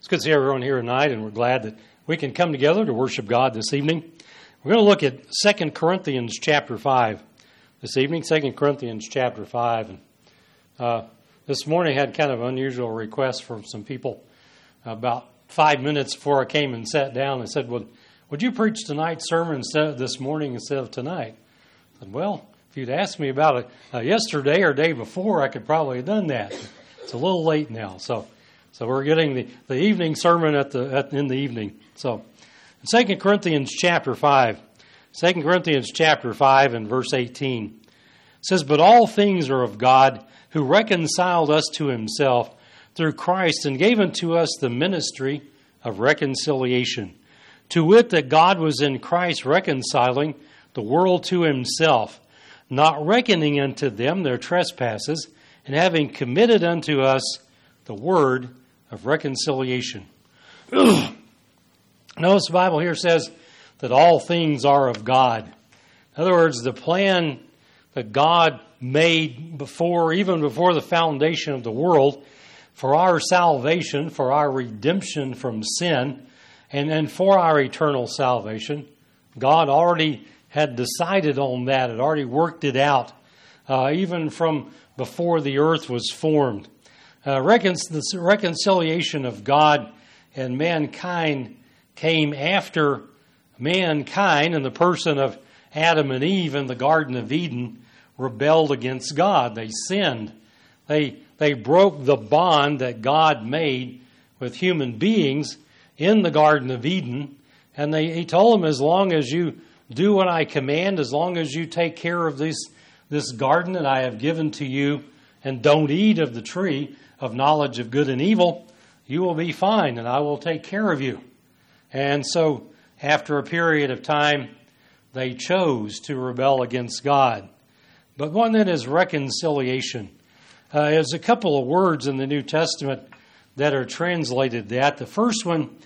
It's good to see everyone here tonight, and we're glad that we can come together to worship God this evening. We're going to look at 2 Corinthians chapter 5 this evening, 2 Corinthians chapter 5. And this morning I had kind of an unusual request from some people. About 5 minutes before I came and sat down, they said, would you preach tonight's sermon this morning instead of tonight? I said, well, if you'd asked me about it yesterday or day before, I could probably have done that. It's a little late now, so we're getting the evening sermon in the evening. So, 2 Corinthians chapter 5, 2 Corinthians chapter 5 and verse 18 says, "But all things are of God, who reconciled us to himself through Christ and gave unto us the ministry of reconciliation. To wit, that God was in Christ reconciling the world to himself, not reckoning unto them their trespasses, and having committed unto us the word of reconciliation." Notice the Bible here says that all things are of God. In other words, the plan that God made even before the foundation of the world for our salvation, for our redemption from sin, and for our eternal salvation, God already had decided on that, had already worked it out, even from before the earth was formed. The reconciliation of God and mankind came after mankind, in the person of Adam and Eve in the Garden of Eden, rebelled against God. They sinned. They broke the bond that God made with human beings in the Garden of Eden. And he told them, as long as you do what I command, as long as you take care of this garden that I have given to you, and don't eat of the tree of knowledge of good and evil, you will be fine, and I will take care of you. And so, after a period of time, they chose to rebel against God. But one that is reconciliation. There's a couple of words in the New Testament that are translated that. The first one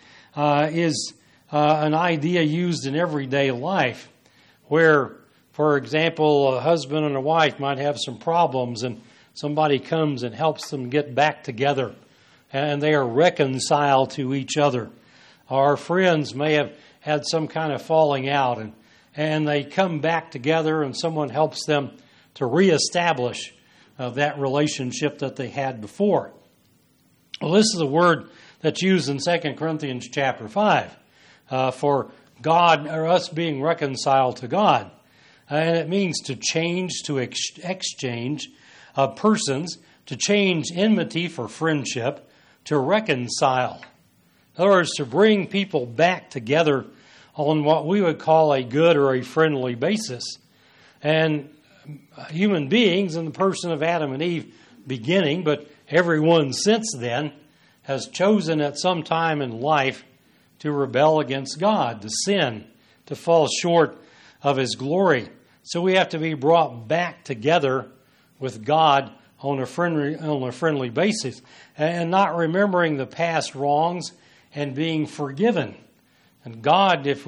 is an idea used in everyday life, where, for example, a husband and a wife might have some problems, and somebody comes and helps them get back together, and they are reconciled to each other. Our friends may have had some kind of falling out, and they come back together, and someone helps them to reestablish that relationship that they had before. Well, this is a word that's used in 2 Corinthians chapter 5 for God, or us being reconciled to God. And it means to change, to exchange persons, to change enmity for friendship, to reconcile. In other words, to bring people back together on what we would call a good or a friendly basis. And human beings, in the person of Adam and Eve beginning, but everyone since then, has chosen at some time in life to rebel against God, to sin, to fall short of his glory. So we have to be brought back together with God on a friendly basis, and not remembering the past wrongs and being forgiven. And God, if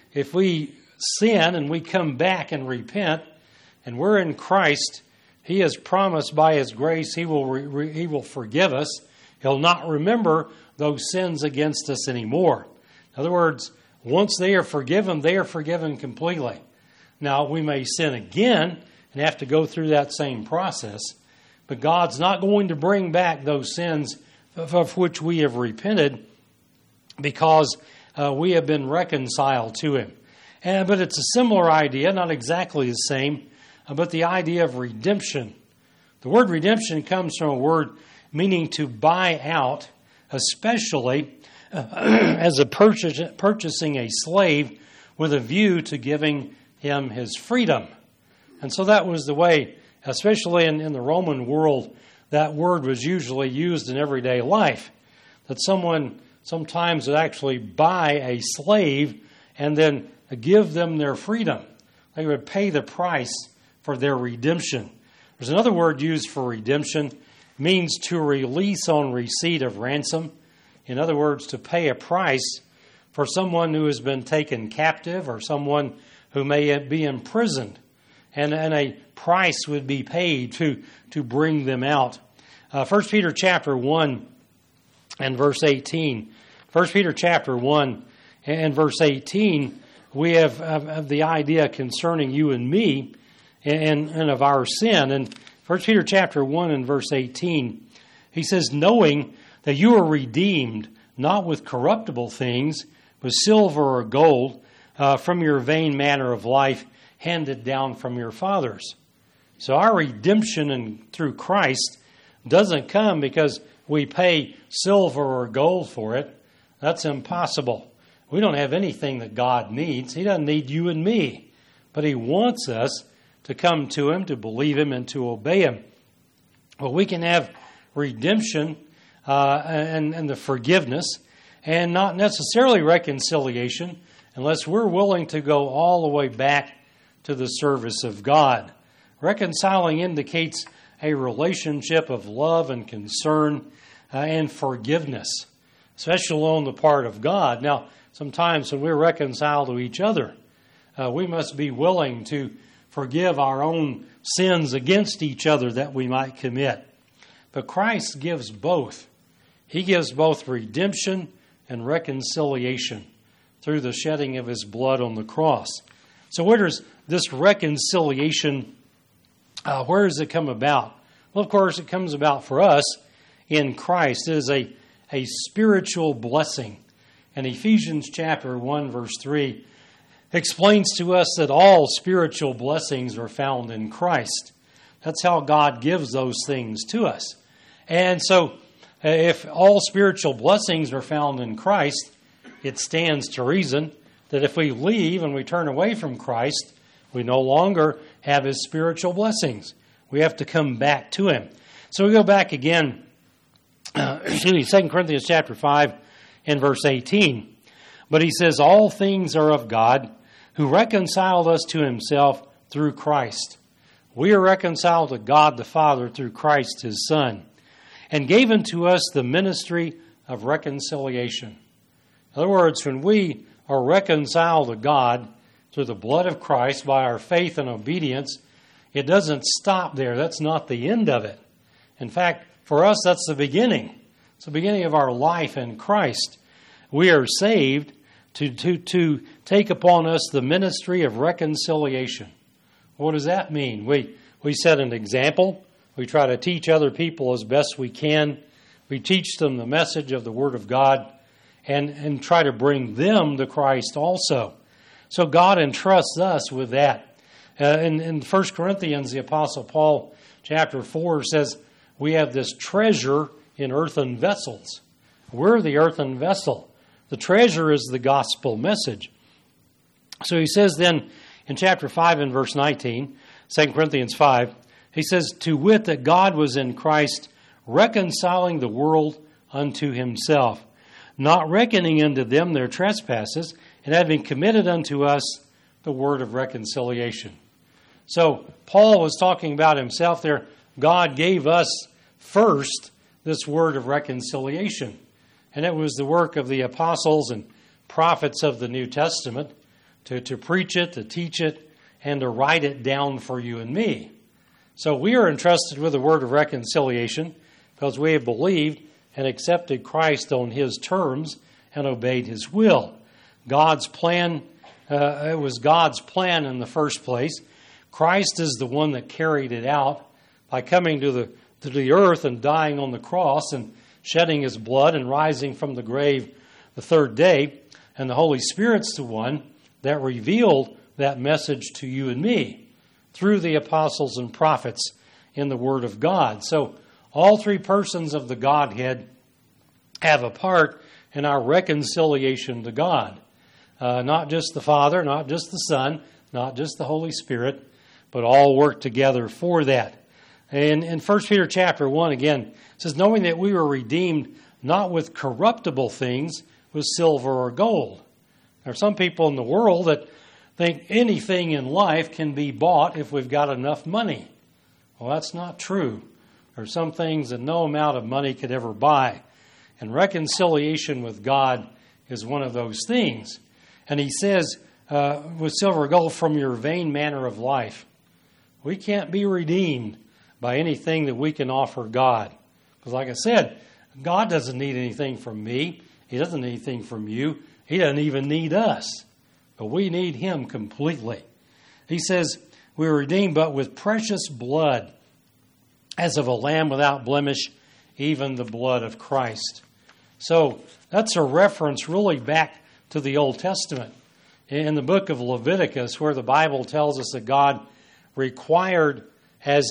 we sin and we come back and repent, and we're in Christ, he has promised by his grace he will forgive us. He'll not remember those sins against us anymore. In other words, once they are forgiven completely. Now, we may sin again and have to go through that same process, but God's not going to bring back those sins of which we have repented, because we have been reconciled to him. But it's a similar idea, not exactly the same, but the idea of redemption. The word redemption comes from a word meaning to buy out, especially as purchasing a slave with a view to giving him his freedom. And so that was the way, especially in the Roman world, that word was usually used in everyday life. That someone sometimes would actually buy a slave and then give them their freedom. They would pay the price for their redemption. There's another word used for redemption. It means to release on receipt of ransom. In other words, to pay a price for someone who has been taken captive, or someone who may be imprisoned. And a price would be paid to bring them out. 1 Peter chapter 1 and verse 18 1 Peter chapter 1 and verse 18, we have the idea concerning you and me and of our sin. And 1 Peter chapter 1 and verse 18, he says, knowing that you are redeemed, not with corruptible things, with silver or gold, from your vain manner of life handed down from your fathers. So our redemption through Christ doesn't come because we pay silver or gold for it. That's impossible. We don't have anything that God needs. He doesn't need you and me. But He wants us to come to Him, to believe Him, and to obey Him. Well, we can have redemption and the forgiveness, and not necessarily reconciliation, unless we're willing to go all the way back to the service of God. Reconciling indicates a relationship of love and concern and forgiveness, especially on the part of God. Now, sometimes when we're reconciled to each other, we must be willing to forgive our own sins against each other that we might commit. But Christ gives both. He gives both redemption and reconciliation through the shedding of His blood on the cross. So where does this reconciliation, where does it come about? Well, of course, it comes about for us in Christ. It is a spiritual blessing. And Ephesians chapter 1, verse 3 explains to us that all spiritual blessings are found in Christ. That's how God gives those things to us. And so, if all spiritual blessings are found in Christ, it stands to reason that if we leave and we turn away from Christ, we no longer have His spiritual blessings. We have to come back to Him. So we go back again, 2 Corinthians chapter 5 and verse 18. But he says, all things are of God, who reconciled us to Himself through Christ. We are reconciled to God the Father through Christ His Son, and gave unto us the ministry of reconciliation. In other words, when we are reconciled to God through the blood of Christ by our faith and obedience, it doesn't stop there. That's not the end of it. In fact, for us, that's the beginning. It's the beginning of our life in Christ. We are saved to take upon us the ministry of reconciliation. What does that mean? We set an example. We try to teach other people as best we can. We teach them the message of the Word of God and try to bring them to Christ also. So God entrusts us with that. In 1 Corinthians, the Apostle Paul, chapter 4, says, we have this treasure in earthen vessels. We're the earthen vessel. The treasure is the gospel message. So he says then in chapter 5 and verse 19, 2 Corinthians 5, he says, to wit that God was in Christ reconciling the world unto Himself, not reckoning unto them their trespasses, and having committed unto us the word of reconciliation. So Paul was talking about himself there. God gave us first this word of reconciliation. And it was the work of the apostles and prophets of the New Testament to preach it, to teach it, and to write it down for you and me. So we are entrusted with the word of reconciliation because we have believed and accepted Christ on His terms and obeyed His will. God's plan, it was God's plan in the first place. Christ is the one that carried it out by coming to the earth and dying on the cross and shedding His blood and rising from the grave the third day. And the Holy Spirit's the one that revealed that message to you and me through the apostles and prophets in the Word of God. So all three persons of the Godhead have a part in our reconciliation to God. Not just the Father, not just the Son, not just the Holy Spirit, but all work together for that. And in 1 Peter chapter 1, again, it says, knowing that we were redeemed not with corruptible things, with silver or gold. There are some people in the world that think anything in life can be bought if we've got enough money. Well, that's not true. There are some things that no amount of money could ever buy. And reconciliation with God is one of those things. And he says, with silver or gold from your vain manner of life. We can't be redeemed by anything that we can offer God. Because like I said, God doesn't need anything from me. He doesn't need anything from you. He doesn't even need us. But we need Him completely. He says, we were redeemed but with precious blood, as of a lamb without blemish, even the blood of Christ. So that's a reference really back to the Old Testament. In the book of Leviticus, where the Bible tells us that God required as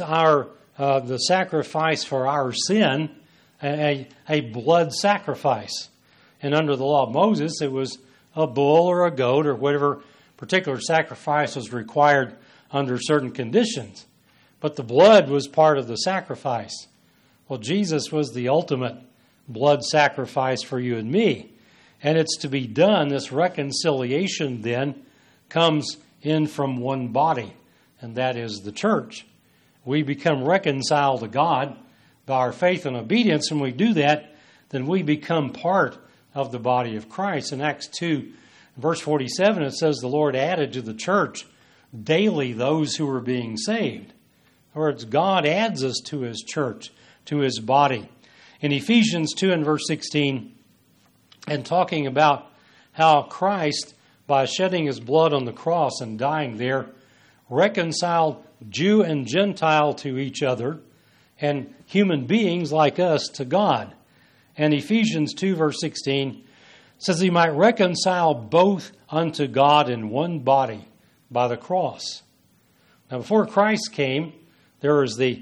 the sacrifice for our sin, a blood sacrifice. And under the law of Moses, it was a bull or a goat or whatever particular sacrifice was required under certain conditions. But the blood was part of the sacrifice. Well, Jesus was the ultimate blood sacrifice for you and me. And it's to be done, this reconciliation then comes in from one body, and that is the church. We become reconciled to God by our faith and obedience. When we do that, then we become part of the body of Christ. In Acts 2, verse 47, it says, the Lord added to the church daily those who were being saved. In other words, God adds us to His church, to His body. In Ephesians 2 and verse 16, and talking about how Christ, by shedding His blood on the cross and dying there, reconciled Jew and Gentile to each other, and human beings like us to God. And Ephesians 2 verse 16 says He might reconcile both unto God in one body by the cross. Now before Christ came, there was the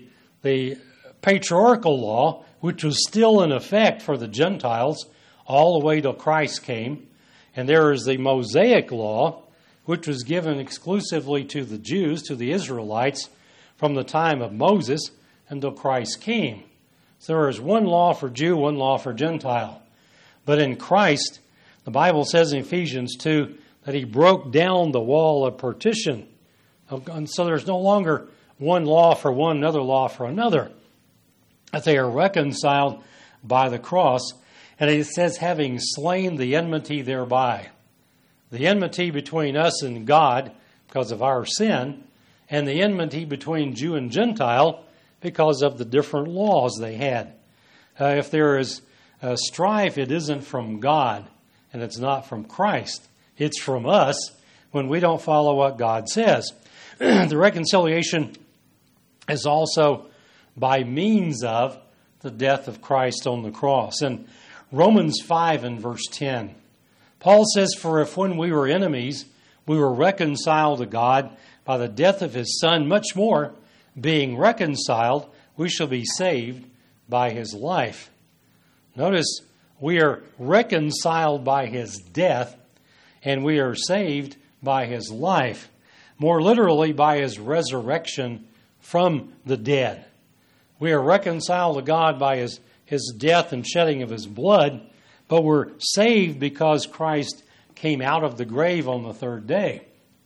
patriarchal law, which was still in effect for the Gentiles all the way till Christ came. And there is the Mosaic law, which was given exclusively to the Jews, to the Israelites, from the time of Moses until Christ came. So there is one law for Jew, one law for Gentile. But in Christ, the Bible says in Ephesians 2 that He broke down the wall of partition. And so there's no longer one law for one, another law for another. That they are reconciled by the cross. And it says, having slain the enmity thereby. The enmity between us and God because of our sin, and the enmity between Jew and Gentile because of the different laws they had. If there is strife, it isn't from God, and it's not from Christ. It's from us when we don't follow what God says. The reconciliation is also by means of the death of Christ on the cross. In Romans 5 and verse 10, Paul says, for if when we were enemies, we were reconciled to God by the death of His Son, much more, being reconciled, we shall be saved by His life. Notice, we are reconciled by His death, and we are saved by His life. More literally, by His resurrection from the dead. We are reconciled to God by His death and shedding of His blood, but we're saved because Christ came out of the grave on the third day.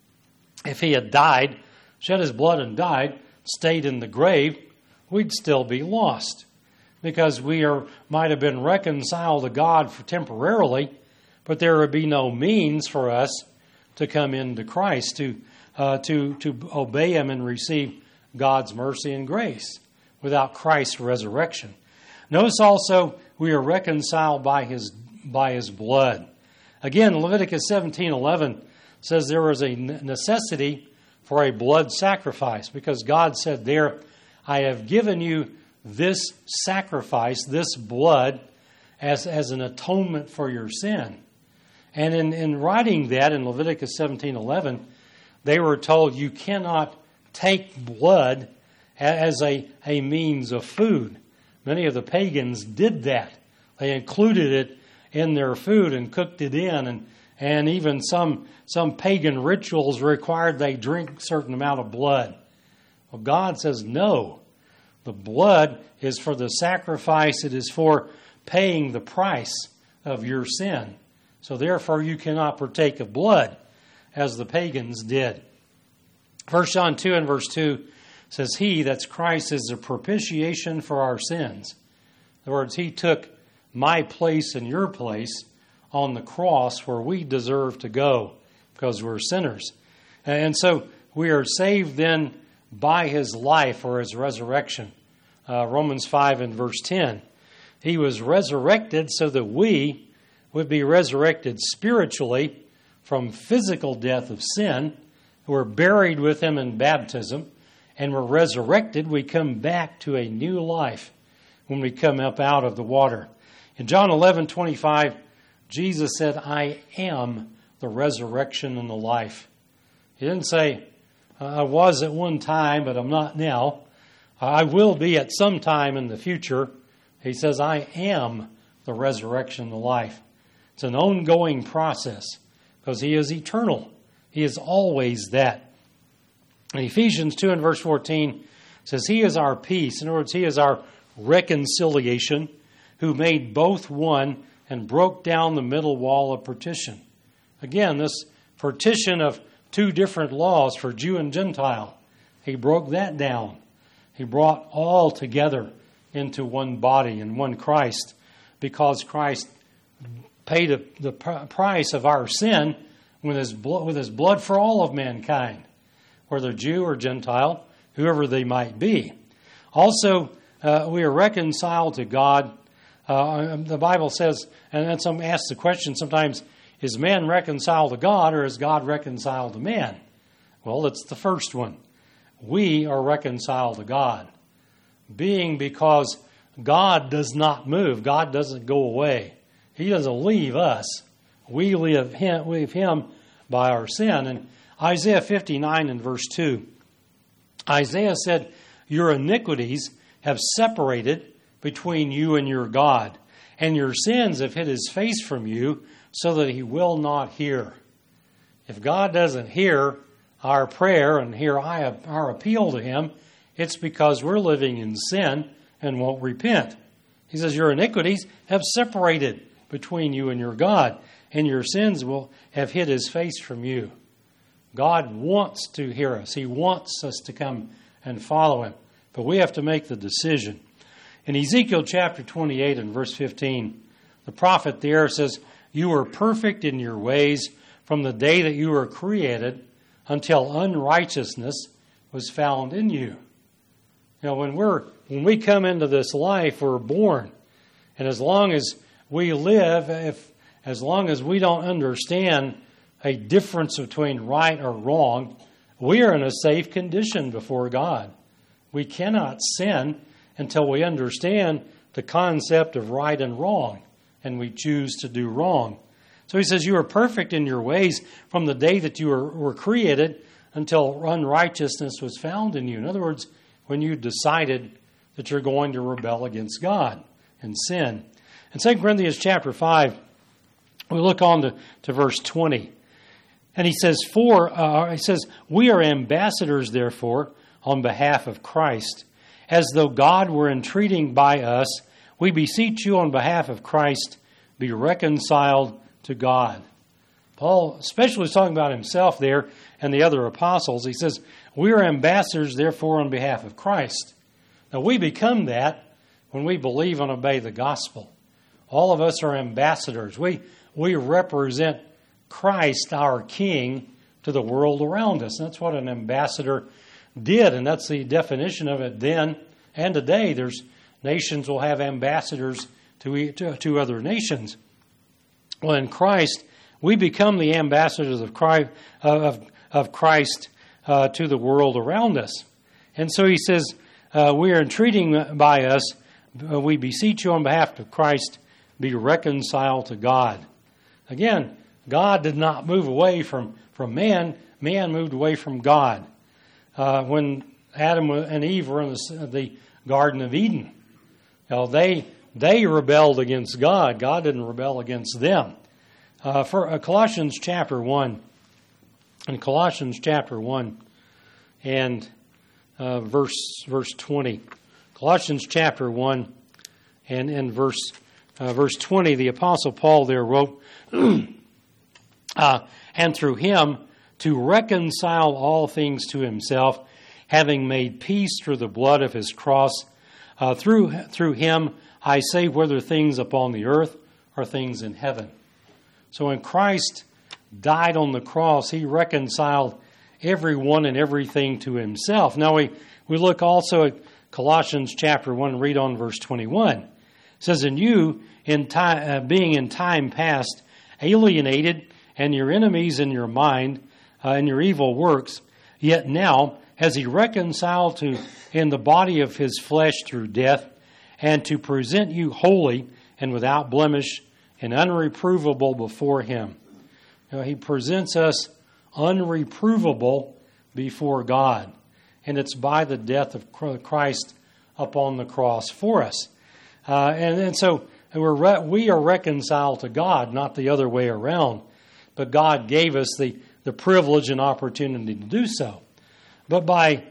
If He had died, shed His blood and died, stayed in the grave, we'd still be lost. Because we might have been reconciled to God temporarily, but there would be no means for us to come into Christ, to obey Him and receive God's mercy and grace without Christ's resurrection. Notice also we are reconciled by His blood. Again, Leviticus 17:11 says there was a necessity for a blood sacrifice because God said there, I have given you this sacrifice, this blood, as an atonement for your sin. And in writing that in Leviticus 17:11, they were told you cannot take blood as a means of food. Many of the pagans did that. They included it in their food and cooked it in, and even some pagan rituals required they drink a certain amount of blood. Well, God says no. The blood is for the sacrifice. It is for paying the price of your sin. So therefore you cannot partake of blood as the pagans did. 1 John 2 and verse 2 says, He, that's Christ, is a propitiation for our sins. In other words, He took my place and your place on the cross where we deserve to go because we're sinners. And so we are saved then by His life or His resurrection. Romans 5 and verse 10. He was resurrected so that we would be resurrected spiritually from physical death of sin. We're buried with him in baptism, and we're resurrected. We come back to a new life when we come up out of the water. In John 11:25, Jesus said, I am the resurrection and the life. He didn't say, I was at one time, but I'm not now. I will be at some time in the future. He says, I am the resurrection and the life. It's an ongoing process because he is eternal. He is always that. In Ephesians 2 and verse 14, it says, he is our peace. In other words, he is our reconciliation, who made both one and broke down the middle wall of partition. Again, this partition of two different laws for Jew and Gentile, he broke that down. He brought all together into one body and one Christ, because Christ paid the price of our sin with his blood for all of mankind, whether Jew or Gentile, whoever they might be. Also, we are reconciled to God. The Bible says, and then some ask the question sometimes, is man reconciled to God or is God reconciled to man? Well, it's the first one. We are reconciled to God, because God does not move. God doesn't go away. He doesn't leave us. We leave him by our sin. And Isaiah 59 and verse 2, Isaiah said, your iniquities have separated between you and your God, and your sins have hid his face from you so that he will not hear. If God doesn't hear our prayer and hear our appeal to him, it's because we're living in sin and won't repent. He says, your iniquities have separated between you and your God, and your sins will have hid his face from you. God wants to hear us. He wants us to come and follow him. But we have to make the decision. In Ezekiel chapter 28 and verse 15, the prophet there says, you were perfect in your ways from the day that you were created until unrighteousness was found in you. You know, when we come into this life, we're born. And as long as we live, as long as we don't understand a difference between right or wrong, we are in a safe condition before God. We cannot sin until we understand the concept of right and wrong, and we choose to do wrong. So he says, you are perfect in your ways from the day that you were created until unrighteousness was found in you. In other words, when you decided that you're going to rebel against God and sin. In 2 Corinthians chapter 5, we look on to verse 20. And he says, we are ambassadors, therefore, on behalf of Christ. As though God were entreating by us, we beseech you on behalf of Christ, be reconciled to God. Paul especially is talking about himself there and the other apostles. He says, we are ambassadors, therefore, on behalf of Christ. Now, we become that when we believe and obey the gospel. All of us are ambassadors. We represent Christ, our King, to the world around us. And that's what an ambassador did, and that's the definition of it then and today. There's nations will have ambassadors to other nations. Well, in Christ, we become the ambassadors of Christ to the world around us. And so he says, we are entreating by us, we beseech you on behalf of Christ, be reconciled to God. Again, God did not move away from man. Man moved away from God. When Adam and Eve were in the Garden of Eden, they rebelled against God. God didn't rebel against them. For Colossians chapter 1, in Colossians chapter 1 and verse 20, Colossians chapter 1 and in verse 20, the Apostle Paul there wrote, and through him to reconcile all things to himself, having made peace through the blood of his cross. Through him, I say, whether things upon the earth or things in heaven. So when Christ died on the cross, he reconciled everyone and everything to himself. Now we look also at Colossians chapter 1, read on verse 21. It says, "And you, in time, being in time past alienated, and your enemies in your mind, and your evil works, yet now has he reconciled to in the body of his flesh through death, and to present you holy and without blemish and unreprovable before him." He presents us unreprovable before God. And it's by the death of Christ upon the cross for us. And so we are reconciled to God, not the other way around. But God gave us the privilege and opportunity to do so. But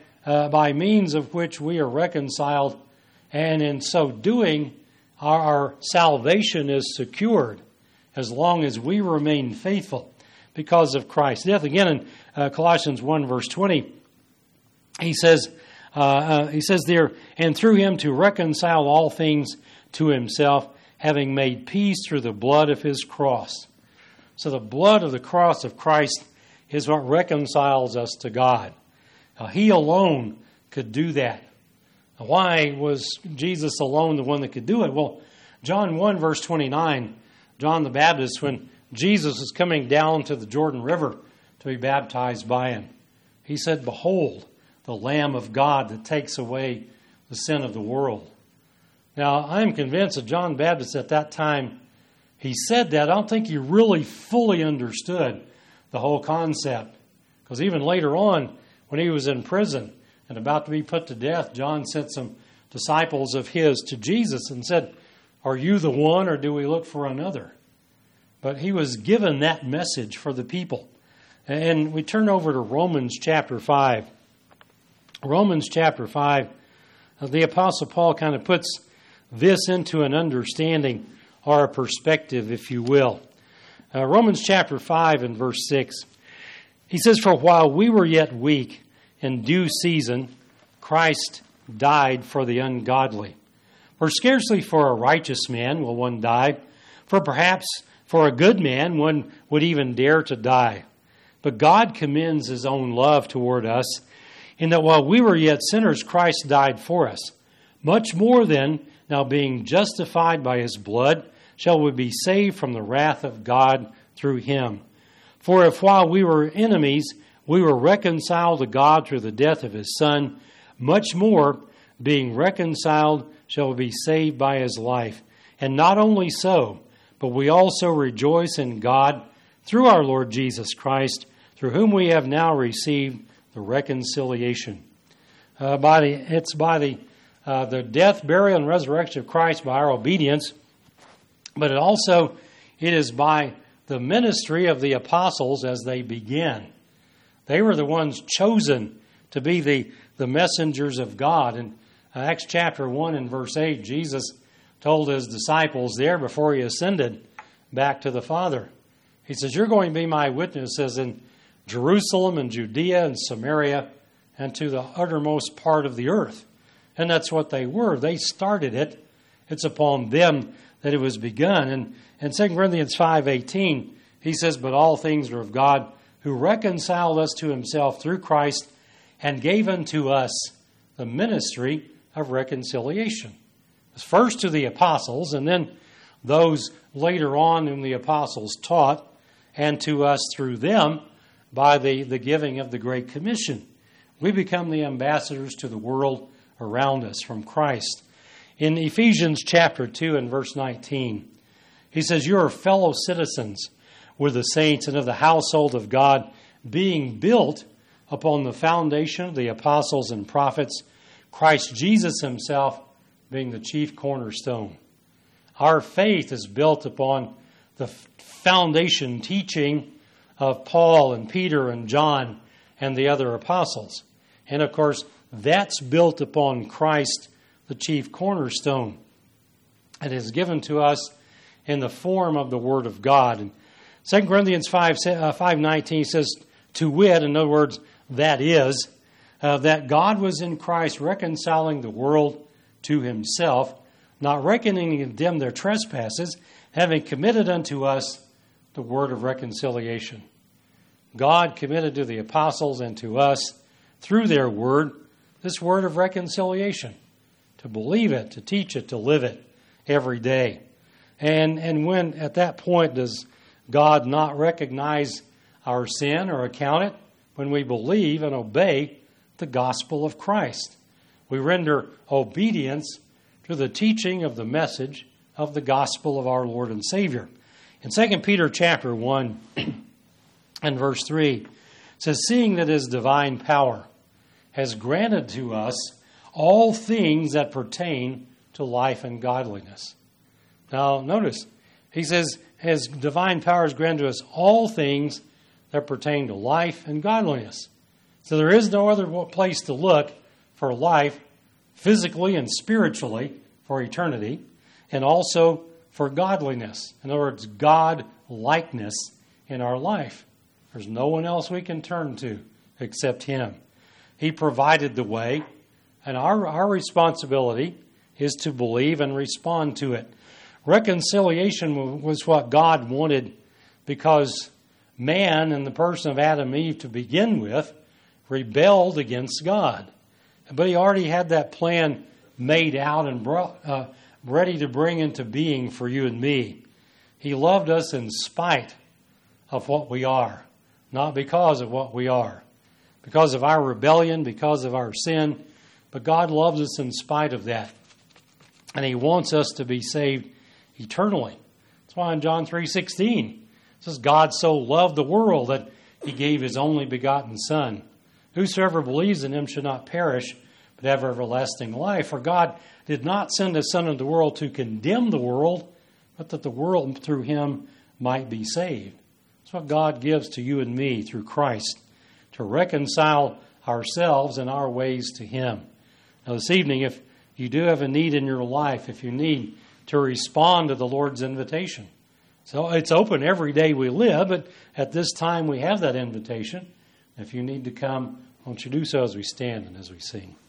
by means of which we are reconciled, and in so doing, our salvation is secured as long as we remain faithful because of Christ's death. Again, in Colossians 1, verse 20, he says there, "And through him to reconcile all things to himself, having made peace through the blood of his cross." So the blood of the cross of Christ is what reconciles us to God. He alone could do that. Why was Jesus alone the one that could do it? Well, John 1, verse 29, John the Baptist, when Jesus was coming down to the Jordan River to be baptized by him, he said, "Behold, the Lamb of God that takes away the sin of the world." Now, I'm convinced that John the Baptist at that time, he said that. I don't think he really fully understood the whole concept. Because even later on, when he was in prison and about to be put to death, John sent some disciples of his to Jesus and said, "Are you the one, or do we look for another?" But he was given that message for the people. And we turn over to Romans chapter 5. Romans chapter 5, the Apostle Paul kind of puts this into an understanding or a perspective, if you will. Romans chapter 5 and verse 6. He says, "For while we were yet weak, in due season, Christ died for the ungodly. For scarcely for a righteous man will one die, for perhaps for a good man one would even dare to die. But God commends his own love toward us, in that while we were yet sinners, Christ died for us. Much more then, now being justified by his blood, shall we be saved from the wrath of God through him. For if while we were enemies, we were reconciled to God through the death of his Son, much more, being reconciled, shall we be saved by his life. And not only so, but we also rejoice in God through our Lord Jesus Christ, through whom we have now received the reconciliation." It's by the death, burial, and resurrection of Christ by our obedience, but it is by the ministry of the apostles as they began. They were the ones chosen to be the messengers of God. In Acts chapter 1 and verse 8, Jesus told his disciples there before he ascended back to the Father. He says, "You're going to be my witnesses in Jerusalem and Judea and Samaria and to the uttermost part of the earth." And that's what they were. They started it. It's upon them that it was begun. And in 2 Corinthians 5:18, he says, "But all things are of God, who reconciled us to himself through Christ and gave unto us the ministry of reconciliation." It's first to the apostles, and then those later on whom the apostles taught, and to us through them by the giving of the Great Commission. We become the ambassadors to the world around us from Christ. In Ephesians chapter 2 and verse 19, he says, "You are fellow citizens with the saints and of the household of God, being built upon the foundation of the apostles and prophets, Christ Jesus himself being the chief cornerstone." Our faith is built upon the foundation teaching of Paul and Peter and John and the other apostles. And of course, that's built upon Christ, the chief cornerstone. It is given to us in the form of the Word of God. And 2 Corinthians 5:19 says, "To wit," in other words, that is, that God was in Christ reconciling the world to himself, not reckoning in them their trespasses, having committed unto us the word of reconciliation. God committed to the apostles and to us, through their word, this word of reconciliation. To believe it, to teach it, to live it, every day. And when at that point does God not recognize our sin or account it? When we believe and obey the gospel of Christ. We render obedience to the teaching of the message of the gospel of our Lord and Savior. In 2 Peter chapter 1 and verse 3, it says, "Seeing that His divine power has granted to us all things that pertain to life and godliness." Now, notice, he says, His divine power has granted to us all things that pertain to life and godliness. So there is no other place to look for life, physically and spiritually, for eternity, and also for godliness. In other words, God-likeness in our life. There's no one else we can turn to except Him. He provided the way, and our responsibility is to believe and respond to it. Reconciliation was what God wanted because man, in the person of Adam and Eve to begin with, rebelled against God. But He already had that plan made out and ready to bring into being for you and me. He loved us in spite of what we are, not because of what we are. Because of our rebellion, because of our sin, but God loves us in spite of that. And He wants us to be saved eternally. That's why in John 3:16, it says, "God so loved the world that He gave His only begotten Son. Whosoever believes in Him should not perish, but have everlasting life. For God did not send His Son into the world to condemn the world, but that the world through Him might be saved." That's what God gives to you and me through Christ, to reconcile ourselves and our ways to Him. Now this evening, if you do have a need in your life, if you need to respond to the Lord's invitation, so it's open every day we live, but at this time we have that invitation. If you need to come, won't you do so as we stand and as we sing.